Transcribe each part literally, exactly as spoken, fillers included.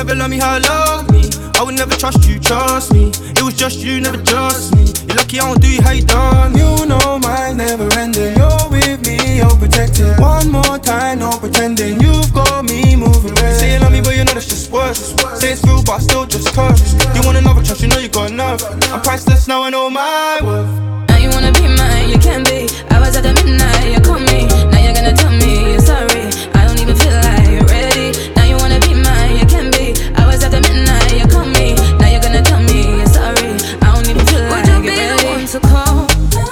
never love me how I love me. I would never trust you, trust me. It was just you, never just me. You're lucky I don't do you how you done. You know mine never ending. You're with me, you're protected. One more time, no pretending. You've got me moving red. Say you love me, but you know that's just words. Say it's real, but I still just curse. You want another trust, you know you got enough. I'm priceless now, I know my worth. Now you wanna be mine, you can be. I was at the midnight, you called me. Now you're gonna tell me you're sorry. I don't even feel like you're ready. Now you wanna be mine, you can be. I was at the midnight, you called me. Now you're gonna tell me you're sorry. I don't even feel like you're ready. Would you be the one to call?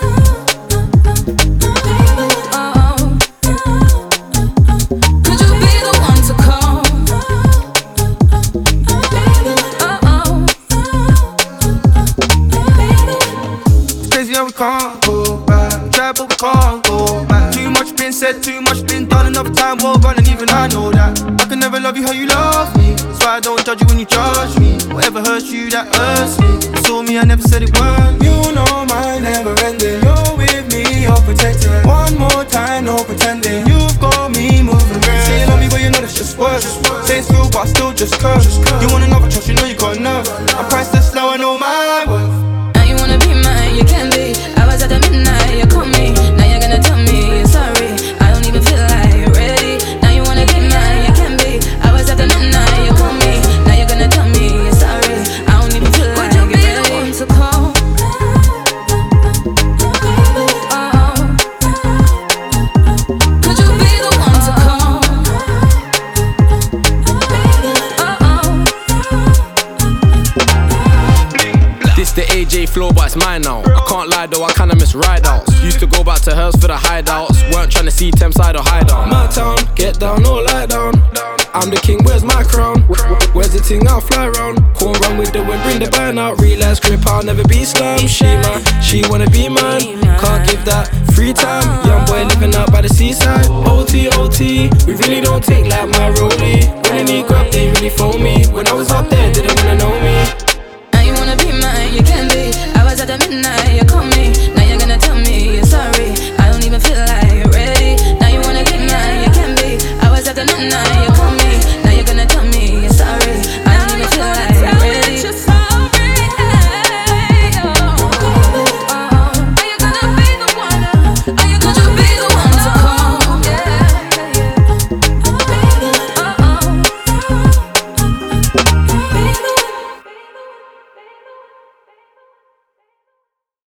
Can't go back, try but we can't go back. Too much been said, too much been done. Another time will run and even I know that I can never love you how you love me. That's why I don't judge you when you judge me. Whatever hurts you, that hurts me. You saw me, I never said it weren't. You know mine never ending. You're with me, you're protected. One more time, no pretending. You've got me moving red. Say you love me, but you know that's just words. Say it's real, but I still just curse. You want another trust, you know you got enough. I'm priceless now, I know my worth. You can be. I was at the midnight, you called me. Now you're gonna tell me you're sorry. I don't even feel like you're ready. Now you wanna be mine, you can be. I was at the midnight, you called me. Now you're gonna tell me you're sorry. I don't even feel like you're ready. Would you be the one to call? Oh, could you be the one to call? Oh, oh. This the A J flow, but it's mine now. I can't lie though, I kinda miss ride outs. Used to go back to hers for the hideouts. Weren't tryna see Thameside or hideout. My town, get down or lie down. I'm the king, where's my crown? Where's the ting, I'll fly round. Corn run with the wind, bring the band out. Realize grip, I'll never be slam. She man, she wanna be man. Can't give that free time. Young boy living out by the seaside. O T, O T, we really don't take like my rollie. When I need grab, they really phone me. When I was up there, didn't wanna know me.